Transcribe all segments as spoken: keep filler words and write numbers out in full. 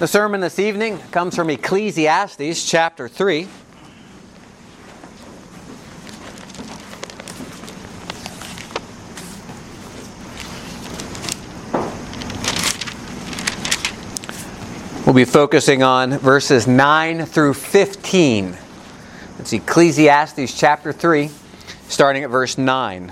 The sermon this evening comes from Ecclesiastes chapter three. We'll be focusing on verses nine through fifteen. It's Ecclesiastes chapter three, starting at verse nine.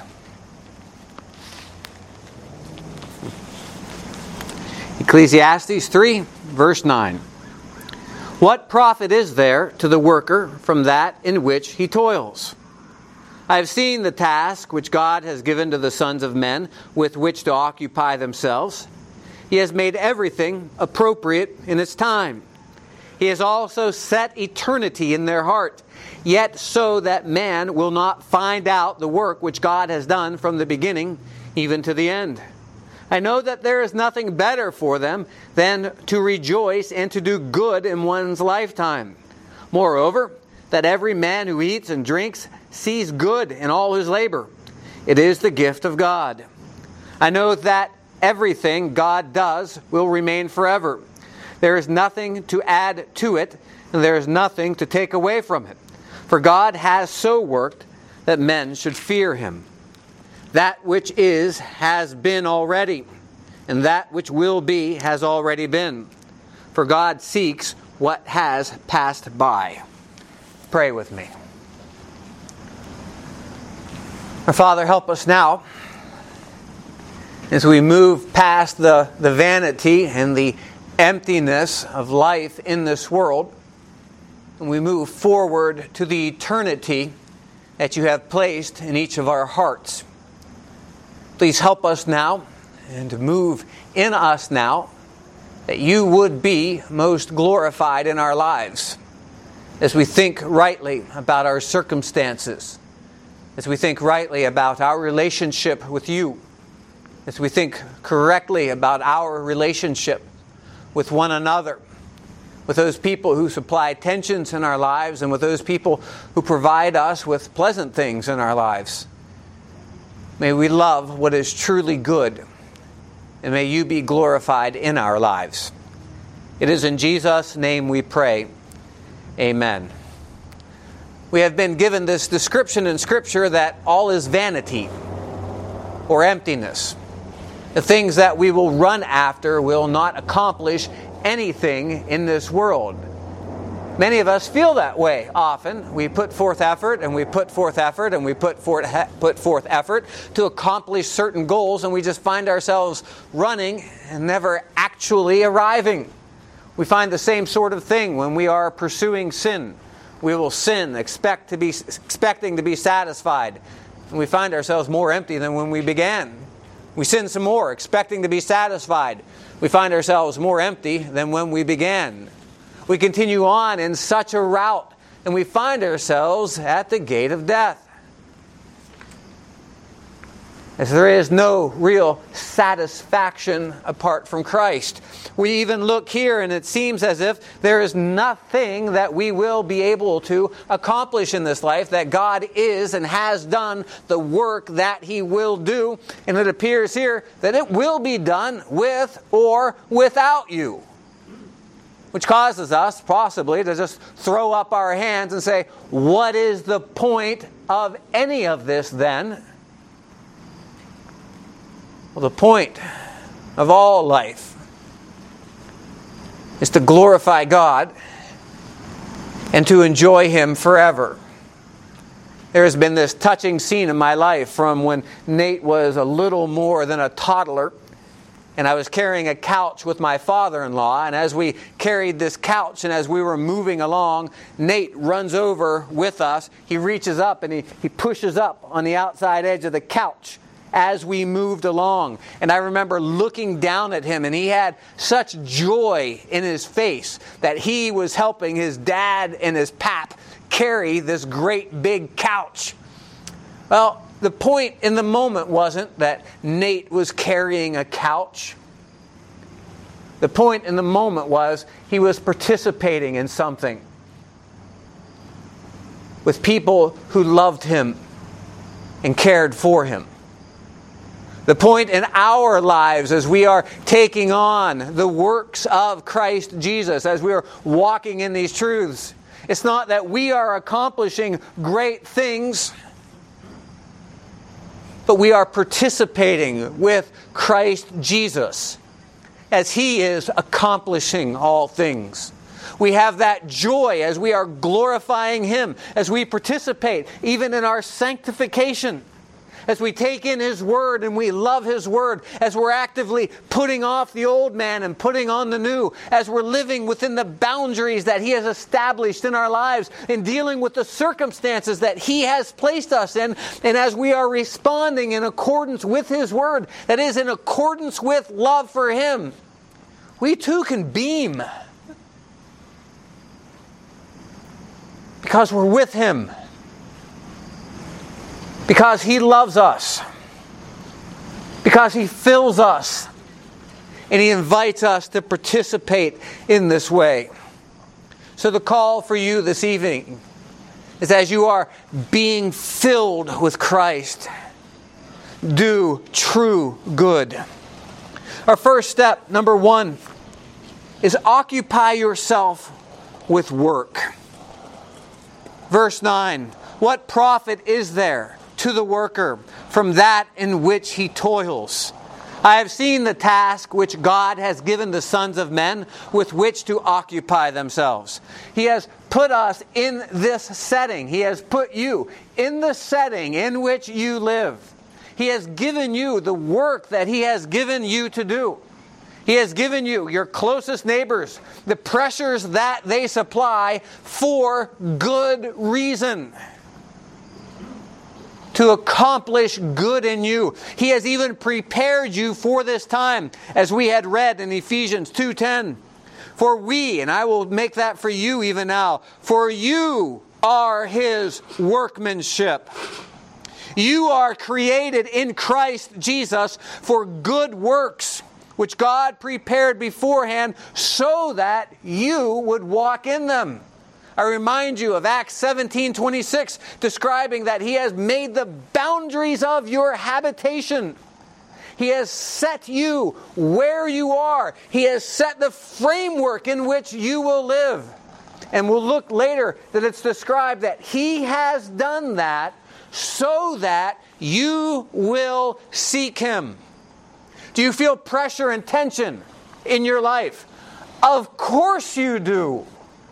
Ecclesiastes three, verse nine. What profit is there to the worker from that in which he toils? I have seen the task which God has given to the sons of men with which to occupy themselves. He has made everything appropriate in its time. He has also set eternity in their heart, yet so that man will not find out the work which God has done from the beginning even to the end. I know that there is nothing better for them than to rejoice and to do good in one's lifetime. Moreover, that every man who eats and drinks sees good in all his labor. It is the gift of God. I know that everything God does will remain forever. There is nothing to add to it, and there is nothing to take away from it. For God has so worked that men should fear Him. That which is has been already, and that which will be has already been. For God seeks what has passed by. Pray with me. Our Father, help us now as we move past the, the vanity and the emptiness of life in this world, and we move forward to the eternity that You have placed in each of our hearts. Please help us now and move in us now that You would be most glorified in our lives as we think rightly about our circumstances, as we think rightly about our relationship with You, as we think correctly about our relationship with one another, with those people who supply tensions in our lives and with those people who provide us with pleasant things in our lives. May we love what is truly good, and may You be glorified in our lives. It is in Jesus' name we pray. Amen. We have been given this description in Scripture that all is vanity or emptiness. The things that we will run after will not accomplish anything in this world. Many of us feel that way often. We put forth effort and we put forth effort and we put forth, put forth effort to accomplish certain goals, and we just find ourselves running and never actually arriving. We find the same sort of thing when we are pursuing sin. We will sin, expect to be, expecting to be satisfied, and we find ourselves more empty than when we began. We sin some more, expecting to be satisfied. We find ourselves more empty than when we began. We continue on in such a route, and we find ourselves at the gate of death. As there is no real satisfaction apart from Christ. We even look here, and it seems as if there is nothing that we will be able to accomplish in this life, that God is and has done the work that He will do. And it appears here that it will be done with or without you. Which causes us possibly to just throw up our hands and say, what is the point of any of this then? Well, the point of all life is to glorify God and to enjoy Him forever. There has been this touching scene in my life from when Nate was a little more than a toddler, and I was carrying a couch with my father-in-law, and as we carried this couch and as we were moving along, Nate runs over with us. He reaches up and he, he pushes up on the outside edge of the couch as we moved along. And I remember looking down at him, and he had such joy in his face that he was helping his dad and his pap carry this great big couch. Well, the point in the moment wasn't that Nate was carrying a couch. The point in the moment was he was participating in something with people who loved him and cared for him. The point in our lives as we are taking on the works of Christ Jesus, as we are walking in these truths, it's not that we are accomplishing great things, but we are participating with Christ Jesus as He is accomplishing all things. We have that joy as we are glorifying Him, as we participate even in our sanctification, as we take in His Word and we love His Word, as we're actively putting off the old man and putting on the new, as we're living within the boundaries that He has established in our lives, in dealing with the circumstances that He has placed us in, and as we are responding in accordance with His Word, that is, in accordance with love for Him, we too can beam. Because we're with Him. Because He loves us. Because He fills us. And He invites us to participate in this way. So the call for you this evening is, as you are being filled with Christ, do true good. Our first step, number one, is occupy yourself with work. Verse nine, what profit is there to the worker from that in which he toils? I have seen the task which God has given the sons of men with which to occupy themselves. He has put us in this setting. He has put you in the setting in which you live. He has given you the work that He has given you to do. He has given you, your closest neighbors, the pressures that they supply for good reason, to accomplish good in you. He has even prepared you for this time, as we had read in Ephesians two ten. For we, and I will make that for you even now, for you are His workmanship. You are created in Christ Jesus for good works, which God prepared beforehand so that you would walk in them. I remind you of Acts seventeen twenty-six, describing that He has made the boundaries of your habitation. He has set you where you are. He has set the framework in which you will live. And we'll look later that it's described that He has done that so that you will seek Him. Do you feel pressure and tension in your life? Of course you do.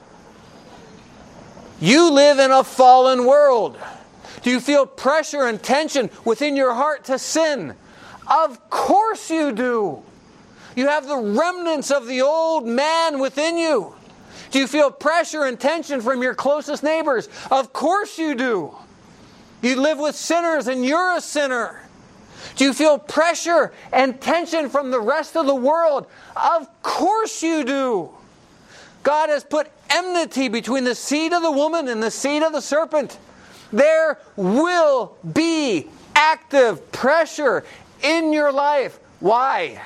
You live in a fallen world. Do you feel pressure and tension within your heart to sin? Of course you do. You have the remnants of the old man within you. Do you feel pressure and tension from your closest neighbors? Of course you do. You live with sinners and you're a sinner. Do you feel pressure and tension from the rest of the world? Of course you do. God has put enmity between the seed of the woman and the seed of the serpent. There will be active pressure in your life. Why?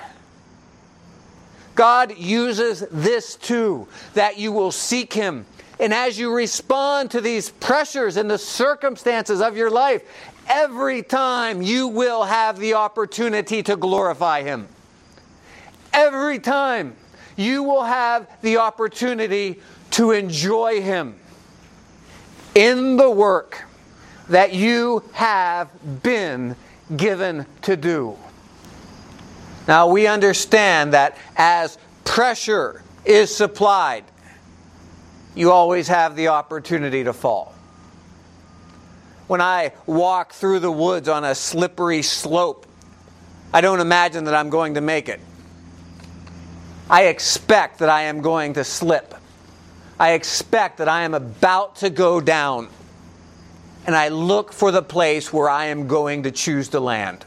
God uses this too, that you will seek Him. And as you respond to these pressures and the circumstances of your life, every time you will have the opportunity to glorify Him. Every time you will have the opportunity to enjoy Him in the work that you have been given to do. Now we understand that as pressure is supplied, you always have the opportunity to fall. When I walk through the woods on a slippery slope, I don't imagine that I'm going to make it. I expect that I am going to slip. I expect that I am about to go down. And I look for the place where I am going to choose to land.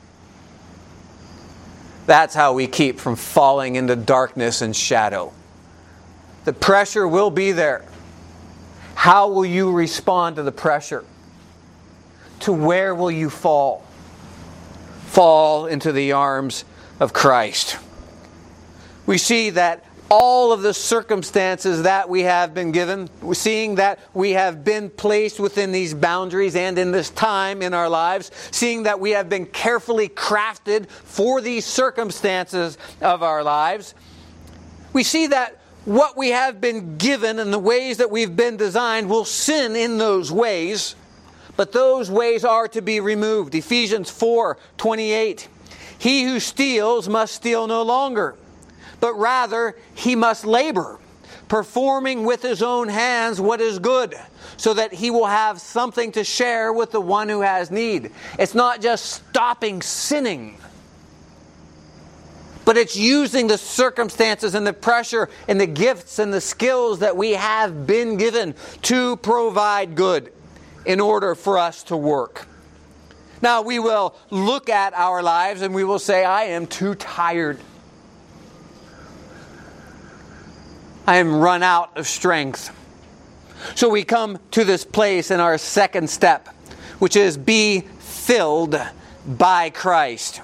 That's how we keep from falling into darkness and shadow. The pressure will be there. How will you respond to the pressure? To where will you fall? Fall into the arms of Christ. We see that all of the circumstances that we have been given, seeing that we have been placed within these boundaries and in this time in our lives, seeing that we have been carefully crafted for these circumstances of our lives, we see that what we have been given and the ways that we've been designed will sin in those ways, but those ways are to be removed. Ephesians four twenty-eight. He who steals must steal no longer, but rather he must labor, performing with his own hands what is good, so that he will have something to share with the one who has need. It's not just stopping sinning, but it's using the circumstances and the pressure and the gifts and the skills that we have been given to provide good in order for us to work. Now, we will look at our lives and we will say, I am too tired. I am run out of strength. So we come to this place in our second step, which is be filled by Christ.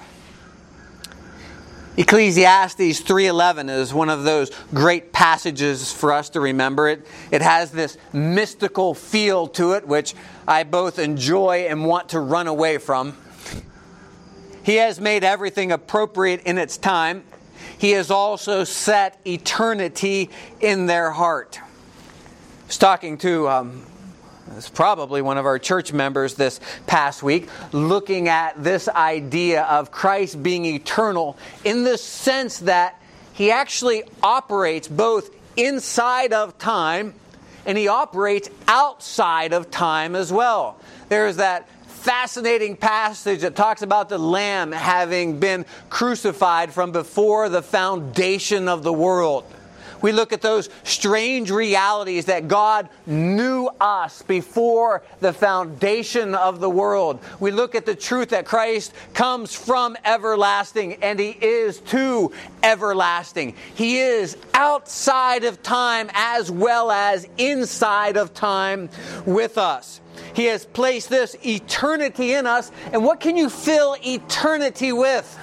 Ecclesiastes three eleven is one of those great passages for us to remember. It, it has this mystical feel to it, which I both enjoy and want to run away from. He has made everything appropriate in its time. He has also set eternity in their heart. I was talking to um, it's probably one of our church members this past week, looking at this idea of Christ being eternal in the sense that He actually operates both inside of time and He operates outside of time as well. There's that fascinating passage that talks about the Lamb having been crucified from before the foundation of the world. We look at those strange realities that God knew us before the foundation of the world. We look at the truth that Christ comes from everlasting and He is to everlasting. He is outside of time as well as inside of time with us. He has placed this eternity in us. And what can you fill eternity with?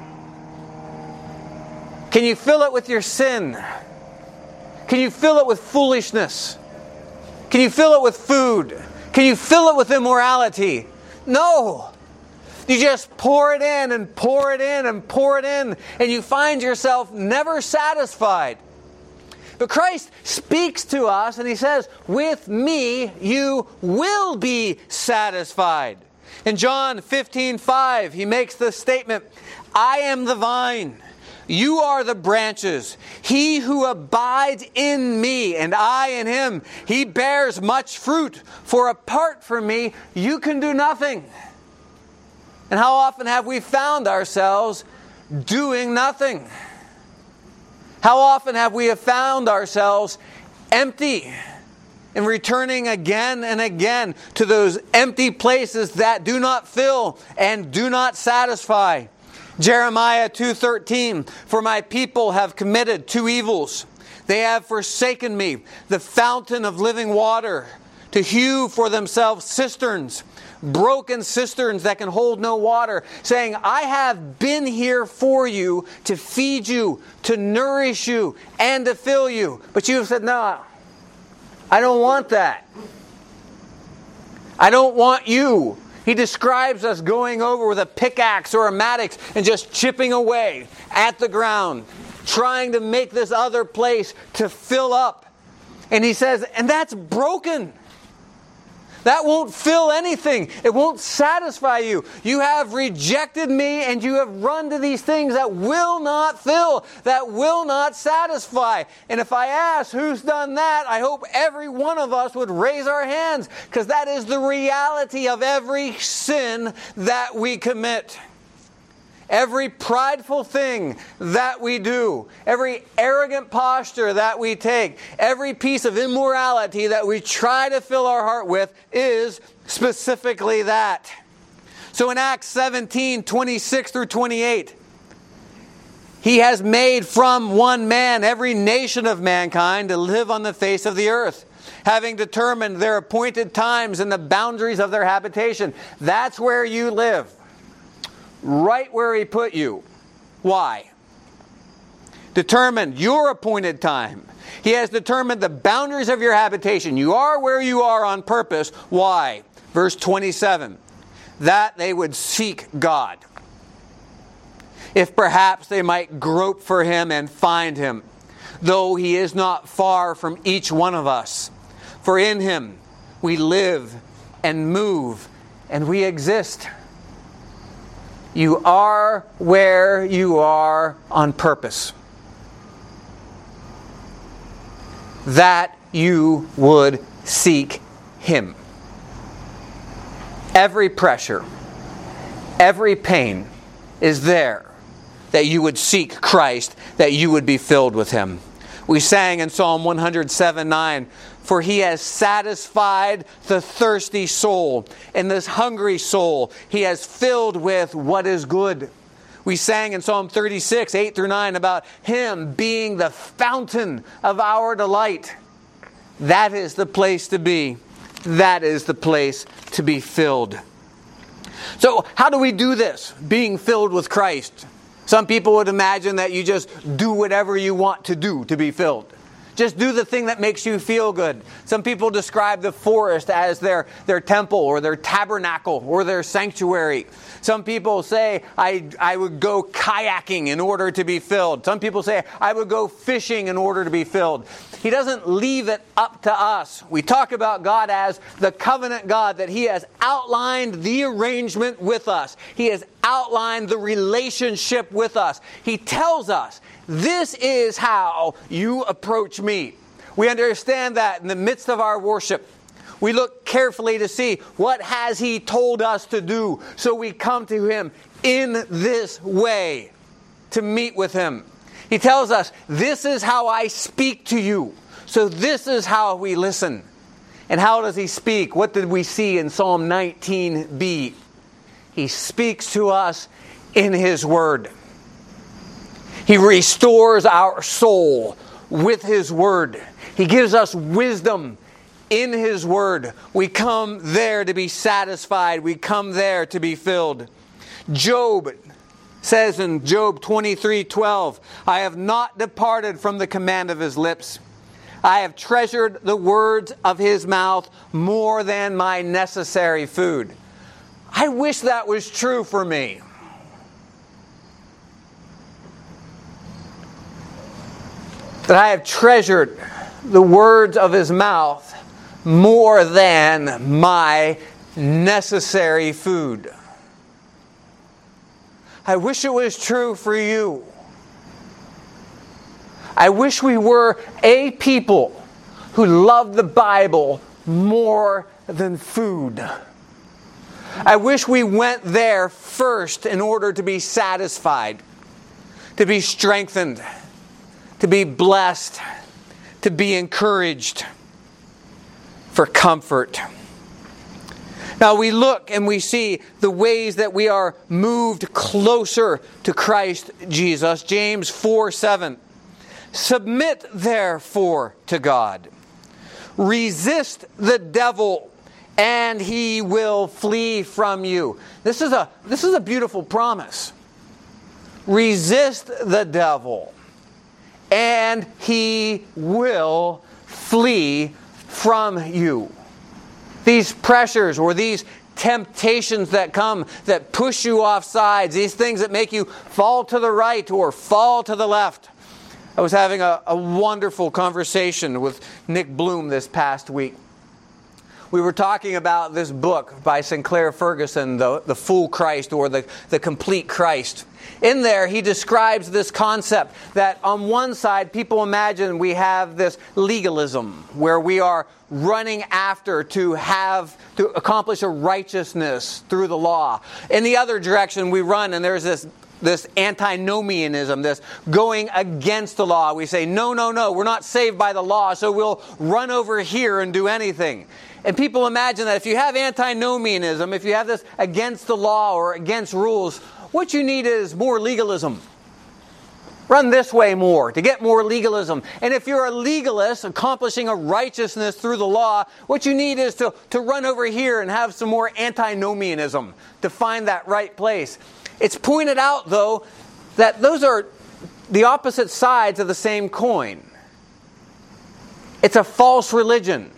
Can you fill it with your sin? Can you fill it with foolishness? Can you fill it with food? Can you fill it with immorality? No. You just pour it in and pour it in and pour it in, and you find yourself never satisfied. But Christ speaks to us and He says, with me you will be satisfied. In John fifteen five, He makes the statement, I am the vine. You are the branches. He who abides in me and I in him, he bears much fruit. For apart from me, you can do nothing. And how often have we found ourselves doing nothing? How often have we found ourselves empty and returning again and again to those empty places that do not fill and do not satisfy? Jeremiah two thirteen, for my people have committed two evils. They have forsaken me, the fountain of living water, to hew for themselves cisterns, broken cisterns that can hold no water, saying, I have been here for you to feed you, to nourish you, and to fill you. But you have said, no, I don't want that. I don't want you. He describes us going over with a pickaxe or a mattock and just chipping away at the ground, trying to make this other place to fill up. And He says, and that's broken. That won't fill anything. It won't satisfy you. You have rejected me and you have run to these things that will not fill, that will not satisfy. And if I ask who's done that, I hope every one of us would raise our hands, because that is the reality of every sin that we commit. Every prideful thing that we do, every arrogant posture that we take, every piece of immorality that we try to fill our heart with is specifically that. So in Acts seventeen, twenty-six through twenty-eight, He has made from one man every nation of mankind to live on the face of the earth, having determined their appointed times and the boundaries of their habitation. That's where you live. Right where He put you. Why? determined your appointed time. He has determined the boundaries of your habitation. You are where you are on purpose. Why? Verse twenty-seven. That they would seek God. If perhaps they might grope for Him and find Him, though He is not far from each one of us. For in Him we live and move and we exist. You are where you are on purpose. That you would seek Him. Every pressure, every pain is there that you would seek Christ, that you would be filled with Him. We sang in Psalm one oh seven nine, for He has satisfied the thirsty soul, and this hungry soul He has filled with what is good. We sang in Psalm thirty-six, eight through nine about Him being the fountain of our delight. That is the place to be. That is the place to be filled. So how do we do this? Being filled with Christ. Some people would imagine that you just do whatever you want to do to be filled. Just do the thing that makes you feel good. Some people describe the forest as their, their temple or their tabernacle or their sanctuary. Some people say, I, I would go kayaking in order to be filled. Some people say, I would go fishing in order to be filled. He doesn't leave it up to us. We talk about God as the covenant God, that He has outlined the arrangement with us. He has outlined the relationship with us. He tells us, this is how you approach me. We understand that in the midst of our worship. We look carefully to see what has He told us to do. So we come to Him in this way to meet with Him. He tells us, this is how I speak to you. So this is how we listen. And how does He speak? What did we see in Psalm nineteen b? He speaks to us in His Word. He restores our soul with His Word. He gives us wisdom in His Word. We come there to be satisfied. We come there to be filled. Job says in Job twenty-three twelve, I have not departed from the command of His lips. I have treasured the words of His mouth more than my necessary food. I wish that was true for me. That I have treasured the words of His mouth more than my necessary food. I wish it was true for you. I wish we were a people who loved the Bible more than food. I wish we went there first in order to be satisfied, to be strengthened, to be blessed, to be encouraged, for comfort. Now we look and we see the ways that we are moved closer to Christ Jesus. James four seven. Submit therefore to God. Resist the devil and he will flee from you. This is a, this is a beautiful promise. Resist the devil and he will flee from you. These pressures or these temptations that come that push you off sides, these things that make you fall to the right or fall to the left. I was having a, a wonderful conversation with Nick Bloom this past week. We were talking about this book by Sinclair Ferguson, The, the Full Christ or the, the Complete Christ. In there, he describes this concept that on one side, people imagine we have this legalism where we are running after to have, to accomplish a righteousness through the law. In the other direction, we run and there's this this antinomianism, this going against the law. We say, no, no, no, we're not saved by the law, so we'll run over here and do anything. And people imagine that if you have antinomianism, if you have this against the law or against rules, what you need is more legalism. Run this way more, to get more legalism. And if you're a legalist, accomplishing a righteousness through the law, what you need is to, to run over here and have some more antinomianism to find that right place. It's pointed out, though, that those are the opposite sides of the same coin. It's a false religion.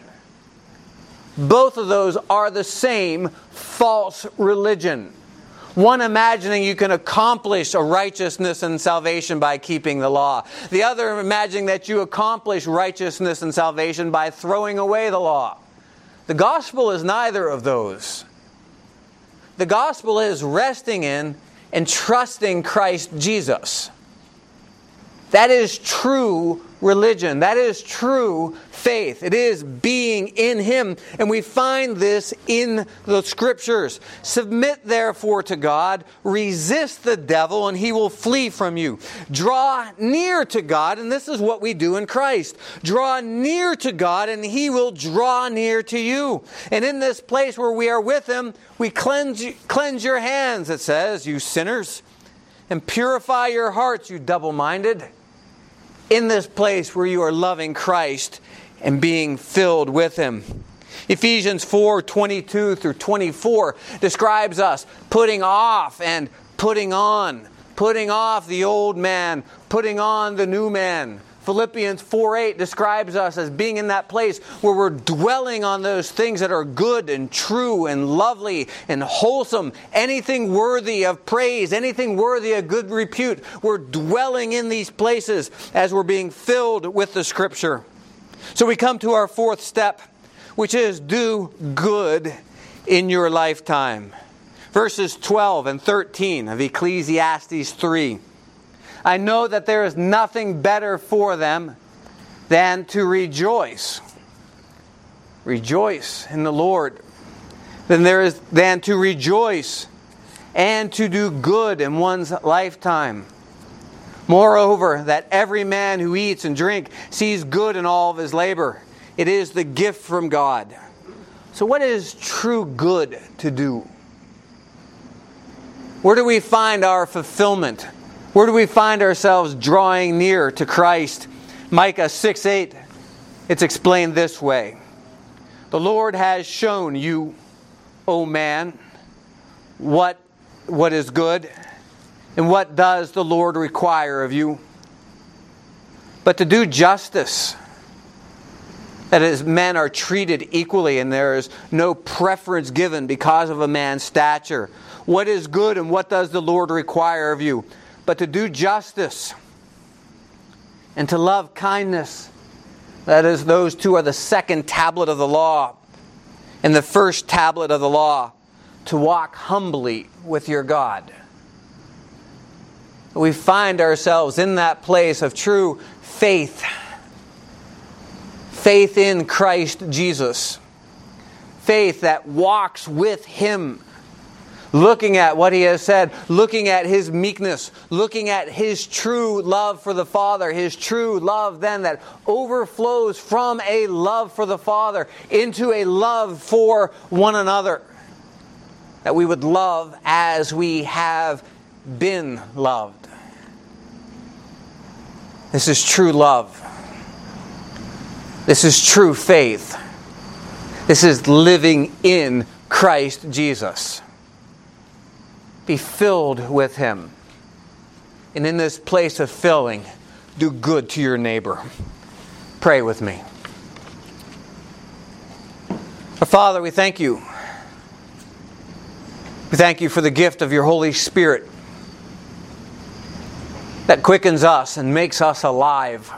Both of those are the same false religion. One imagining you can accomplish a righteousness and salvation by keeping the law. The other imagining that you accomplish righteousness and salvation by throwing away the law. The gospel is neither of those. The gospel is resting in and trusting Christ Jesus. That is true religion. That is true faith. It is being in Him. And we find this in the Scriptures. Submit therefore to God. Resist the devil and he will flee from you. Draw near to God. And this is what we do in Christ. Draw near to God and He will draw near to you. And in this place where we are with Him, we cleanse, cleanse your hands, it says, you sinners. And purify your hearts, you double-minded. In this place where you are loving Christ and being filled with Him. Ephesians four, twenty-two through twenty-four describes us putting off and putting on. Putting off the old man, putting on the new man. Philippians four eight describes us as being in that place where we're dwelling on those things that are good and true and lovely and wholesome. Anything worthy of praise, anything worthy of good repute. We're dwelling in these places as we're being filled with the Scripture. So we come to our fourth step, which is do good in your lifetime. Verses twelve and thirteen of Ecclesiastes three. I know that there is nothing better for them than to rejoice. Rejoice in the Lord. Than there is than to rejoice and to do good in one's lifetime. Moreover, that every man who eats and drinks sees good in all of his labor. It is the gift from God. So what is true good to do? Where do we find our fulfillment? Where do we find ourselves drawing near to Christ? Micah six eight, it's explained this way. The Lord has shown you, O man, what, what is good, and what does the Lord require of you? But to do justice, that is, men are treated equally and there is no preference given because of a man's stature. What is good and what does the Lord require of you? But to do justice and to love kindness. That is, those two are the second tablet of the law. And the first tablet of the law, to walk humbly with your God. We find ourselves in that place of true faith. Faith in Christ Jesus. Faith that walks with Him. Looking at what He has said, looking at His meekness, looking at His true love for the Father, His true love then that overflows from a love for the Father into a love for one another. That we would love as we have been loved. This is true love. This is true faith. This is living in Christ Jesus. Be filled with Him. And in this place of filling, do good to your neighbor. Pray with me. Our Father, we thank You. We thank You for the gift of Your Holy Spirit that quickens us and makes us alive.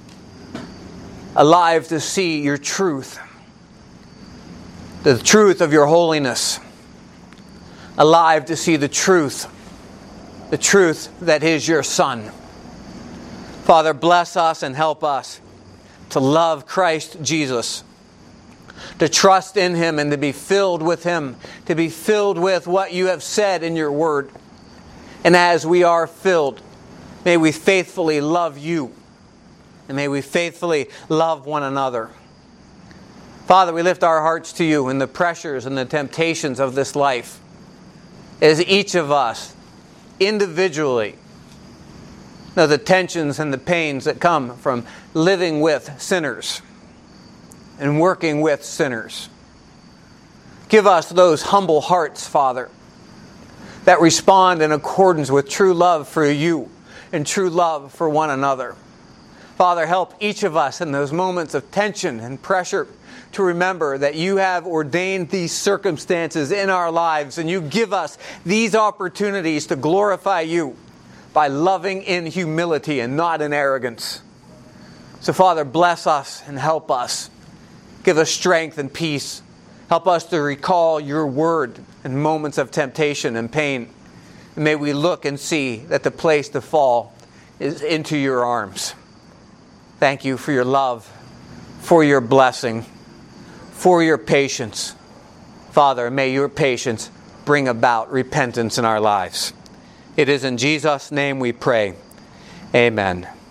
Alive to see Your truth. The truth of Your holiness. Alive to see the truth. The truth that is Your Son. Father, bless us and help us to love Christ Jesus. To trust in Him and to be filled with Him. To be filled with what You have said in Your Word. And as we are filled, may we faithfully love You. And may we faithfully love one another. Father, we lift our hearts to You in the pressures and the temptations of this life. As each of us, individually, know the tensions and the pains that come from living with sinners and working with sinners. Give us those humble hearts, Father, that respond in accordance with true love for You, and true love for one another. Father, help each of us in those moments of tension and pressure to remember that you have ordained these circumstances in our lives, and you give us these opportunities to glorify you by loving in humility and not in arrogance. So, Father, bless us and help us. Give us strength and peace. Help us to recall your word in moments of temptation and pain. And may we look and see that the place to fall is into your arms. Thank you for your love, for your blessing, for your patience. Father, may your patience bring about repentance in our lives. It is in Jesus' name we pray. Amen.